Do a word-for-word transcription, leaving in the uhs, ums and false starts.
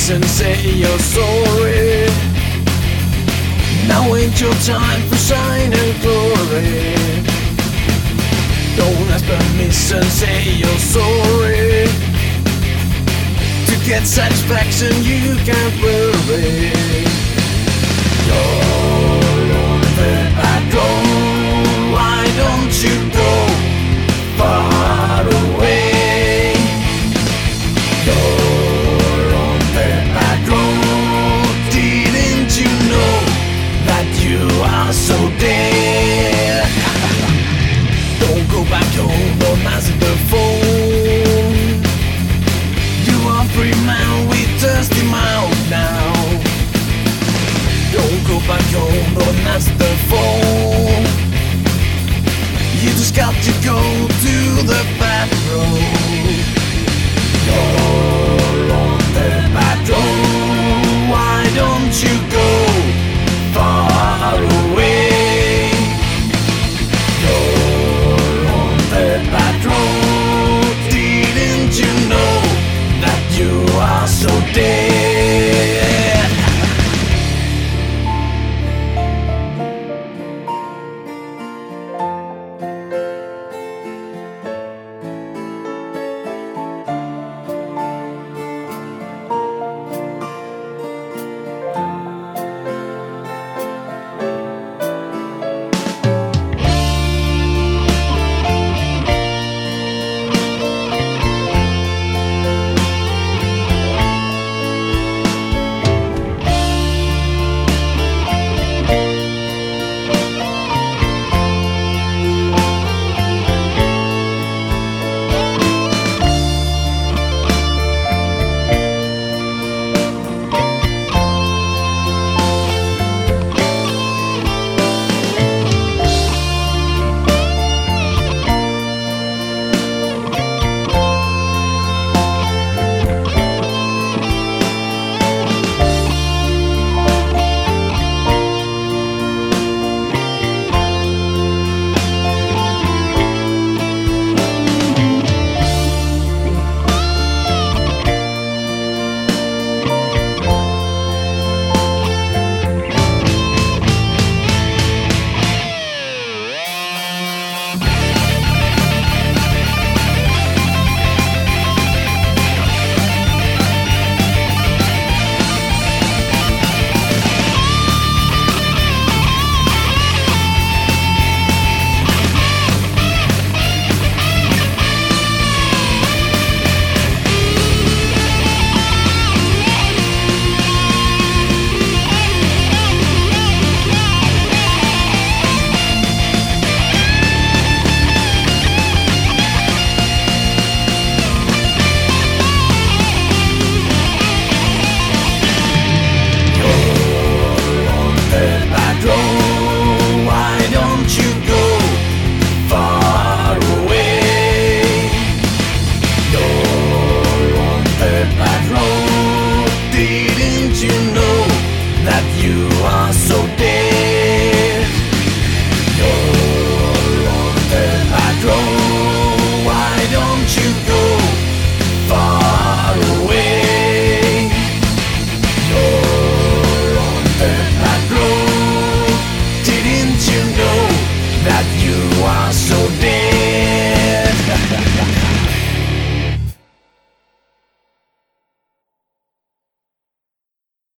and say you're sorry. Now ain't your time for shine and glory. Don't ask permission, say you're sorry. To get satisfaction you can't worry. You're on the back road. Why don't you go far away? You're on the back road. Didn't you know that you are so dead? Don't go back home, don't answer the phone. You are free man with thirsty mouth now. Don't go back home, don't answer the phone. You just got to go to the back road. You're on the back road. Why don't you